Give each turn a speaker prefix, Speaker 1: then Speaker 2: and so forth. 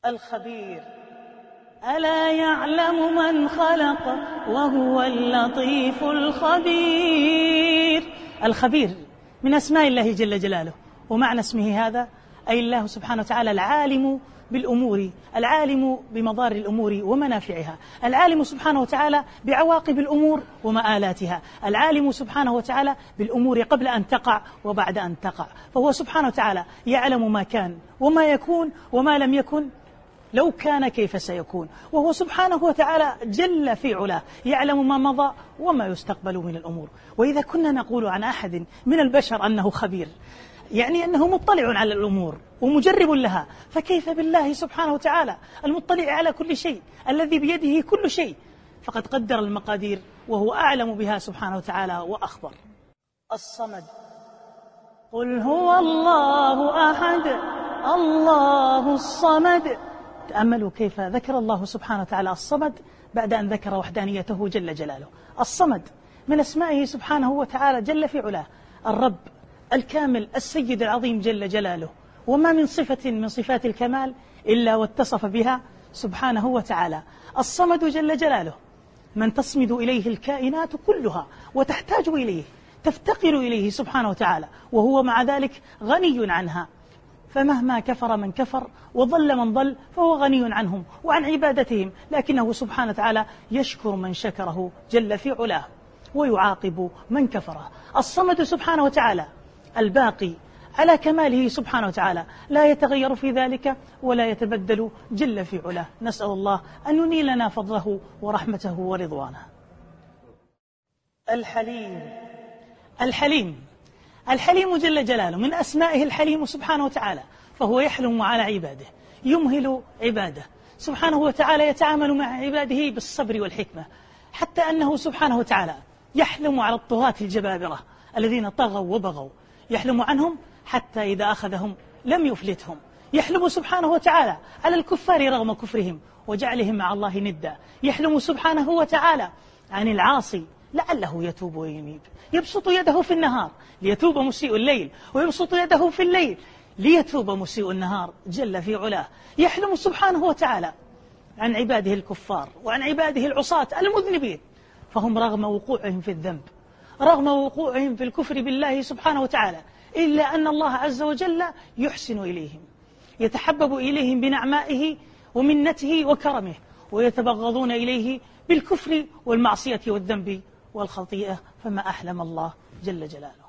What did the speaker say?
Speaker 1: الخبير. ألا يعلم من خلق وهو اللطيف الخبير. الخبير من أسماء الله جل جلاله، ومعنى اسمه هذا أي الله سبحانه وتعالى العالم بالأمور، العالم بمضار الأمور ومنافعها، العالم سبحانه وتعالى بعواقب الأمور ومآلاتها، العالم سبحانه وتعالى بالأمور قبل أن تقع وبعد أن تقع. فهو سبحانه وتعالى يعلم ما كان وما يكون وما لم يكن لو كان كيف سيكون، وهو سبحانه وتعالى جل في علاه يعلم ما مضى وما يستقبل من الأمور. وإذا كنا نقول عن أحد من البشر أنه خبير، يعني أنه مطلع على الأمور ومجرب لها، فكيف بالله سبحانه وتعالى المطلع على كل شيء الذي بيده كل شيء، فقد قدر المقادير وهو أعلم بها سبحانه وتعالى وأخبر. الصمد. قل هو الله أحد الله الصمد. تأملوا كيف ذكر الله سبحانه وتعالى الصمد بعد أن ذكر وحدانيته جل جلاله. الصمد من أسمائه سبحانه وتعالى جل في علاه، الرب الكامل السيد العظيم جل جلاله، وما من صفة من صفات الكمال إلا واتصف بها سبحانه وتعالى. الصمد جل جلاله من تصمد إليه الكائنات كلها وتحتاج إليه، تفتقر إليه سبحانه وتعالى، وهو مع ذلك غني عنها. فمهما كفر من كفر وضل من ضل فهو غني عنهم وعن عبادتهم، لكنه سبحانه وتعالى يشكر من شكره جل في علاه ويعاقب من كفره. الصمد سبحانه وتعالى الباقي على كماله سبحانه وتعالى، لا يتغير في ذلك ولا يتبدل جل في علاه. نسأل الله أن ينيلنا فضله ورحمته ورضوانه. الحليم. الحليم الحليم جل جلاله من أسمائه الحليم سبحانه وتعالى، فهو يحلم على عباده، يمهل عباده سبحانه وتعالى، يتعامل مع عباده بالصبر والحكمة، حتى أنه سبحانه وتعالى يحلم على الطغاة الجبابرة الذين طغوا وبغوا، يحلم عنهم حتى إذا أخذهم لم يفلتهم. يحلم سبحانه وتعالى على الكفار رغم كفرهم وجعلهم مع الله ندا. يحلم سبحانه وتعالى عن العاصي لعله يتوب وينيب، يبسط يده في النهار ليتوب مسيء الليل، ويبسط يده في الليل ليتوب مسيء النهار جل في علاه. يحلم سبحانه وتعالى عن عباده الكفار وعن عباده العصاة المذنبين، فهم رغم وقوعهم في الذنب، رغم وقوعهم في الكفر بالله سبحانه وتعالى، إلا أن الله عز وجل يحسن إليهم، يتحبب إليهم بنعمائه ومنته وكرمه، ويتبغضون إليه بالكفر والمعصية والذنب والخطيئة. فما أحلم الله جل جلاله.